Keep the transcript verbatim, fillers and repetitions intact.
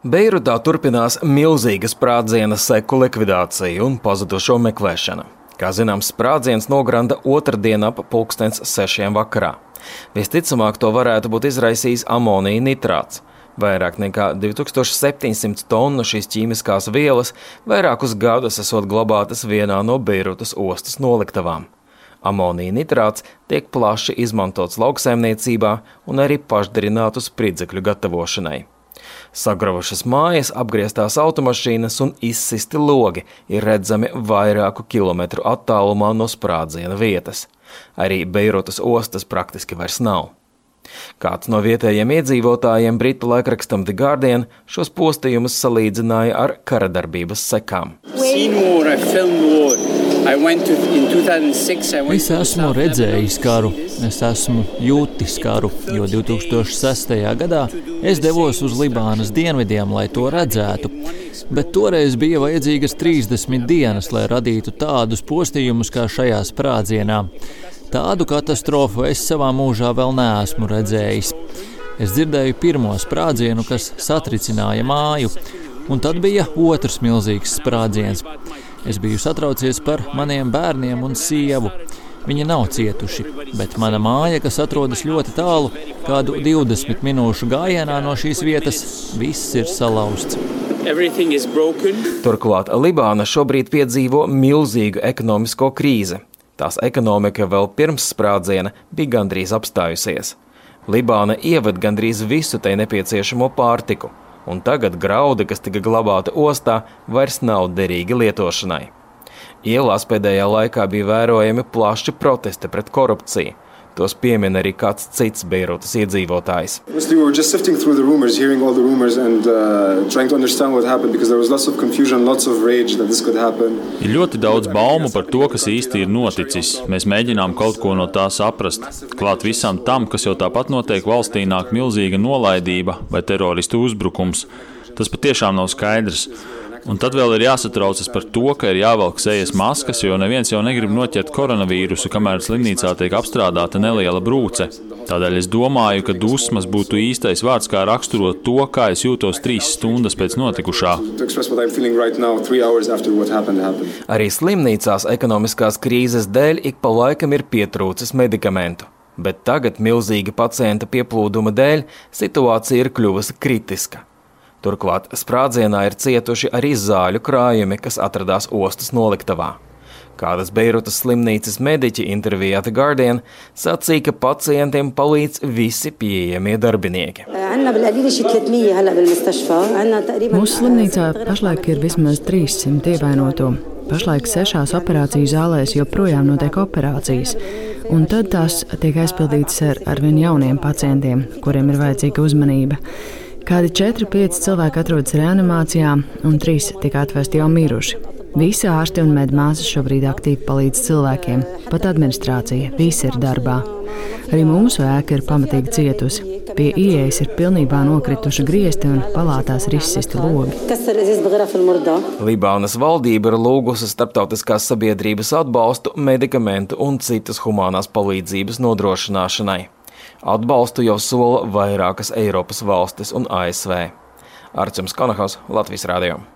Beirutā turpinās milzīga sprādziena seku likvidācija un pazudušo meklēšana. Kā zināms, sprādziens nogranda otrdien ap pulkstens sešiem vakarā. Visticamāk, to varētu būt izraisījis amonija nitrāts. Vairāk nekā divi tūkstoši septiņsimt tonu šīs ķīmiskās vielas vairākus gadus esot glabātas vienā no Beirutas ostas noliktavām. Amonija nitrāts tiek plaši izmantots lauksaimniecībā un arī pašdarinātu spridzekļu gatavošanai. Sagravušas mājas, apgrieztās automašīnas un izsisti logi ir redzami vairāku kilometru attālumā no sprādziena vietas. Arī Beirutas ostas praktiski vairs nav. Kāds no vietējiem iedzīvotājiem britu laikrakstam The Guardian šos postījumus salīdzināja ar karadarbības sekām. Es esmu redzējis karu, es esmu jūtis karu, jo divi tūkstoši sestajā gadā es devos uz Libānas dienvidiem, lai to redzētu, bet toreiz bija vajadzīgas trīsdesmit dienas, lai radītu tādus postījumus kā šajā sprādzienā. Tādu katastrofu es savā mūžā vēl neesmu redzējis. Es dzirdēju pirmo sprādzienu, kas satricināja māju, un tad bija otrs milzīgs sprādziens. Es biju satraucies par maniem bērniem un sievu. Viņi nav cietuši, bet mana māja, kas atrodas ļoti tālu, kādu divdesmit minūšu gājienā no šīs vietas, viss ir salauzts. Turklāt Libāna šobrīd piedzīvo milzīgu ekonomisko krīzi. Tās ekonomika vēl pirms sprādziena bija gandrīz apstājusies. Libāna ieved gandrīz visu tai nepieciešamo pārtiku, un tagad graudi, kas tika glabāti ostā, vairs nav derīgi lietošanai. Ielās pēdējā laikā bija vērojami plaši protesti pret korupciju. Tos piemin arī kāds cits Beirutas iedzīvotājs. Ir ļoti daudz baumu par to, kas īsti ir noticis. Mēs mēģinām kaut ko no tā saprast. Klāt visam tam, kas jau tāpat notiek valstī, nāk milzīga nolaidība vai teroristu uzbrukums. Tas patiešām nav skaidrs. Un tad vēl ir jāsatraucas par to, ka ir jāvelk sejas maskas, jo neviens jau negrib noķert koronavīrusu, kamēr slimnīcā tiek apstrādāta neliela brūce. Tādēļ es domāju, ka dusmas būtu īstais vārds, kā raksturot to, kā es jūtos trīs stundas pēc notikušā. Arī slimnīcās ekonomiskās krīzes dēļ ik pa laikam ir pietrūcis medikamentu. Bet tagad milzīga pacienta pieplūduma dēļ situācija ir kļuvusi kritiska. Turklāt sprādzienā ir cietuši arī zāļu krājumi, kas atradās ostas noliktavā. Kādas Beirutas slimnīcas mediķi intervijā The Guardian sacīja, ka pacientiem palīdz visi pieejamie darbinieki. Mūsu slimnīcā pašlaik ir vismaz trīssimt ievainoto. Pašlaik sešās operāciju zālēs joprojām notiek operācijas, un tad tās tiek aizpildītas ar arvien jauniem pacientiem, kuriem ir vajadzīga uzmanība. Kādi četri pieci cilvēki atrodas reanimācijā, un trīs tika atvesti jau miruši. Visi ārsti un medmāsas šobrīd aktīvi palīdz cilvēkiem, pat administrācija, visi ir darbā. Arī mūsu ēka ir pamatīgi cietusi. Pie ieejas ir pilnībā nokrituši griesti un palātās ir izsisti logi. Libānas valdība ir lūgusi starptautiskās sabiedrības atbalstu medikamentu un citas humānās palīdzības nodrošināšanai. Atbalstu jau sola vairākas Eiropas valstis un A S V. Arčuns Konahaus, Latvijas radio.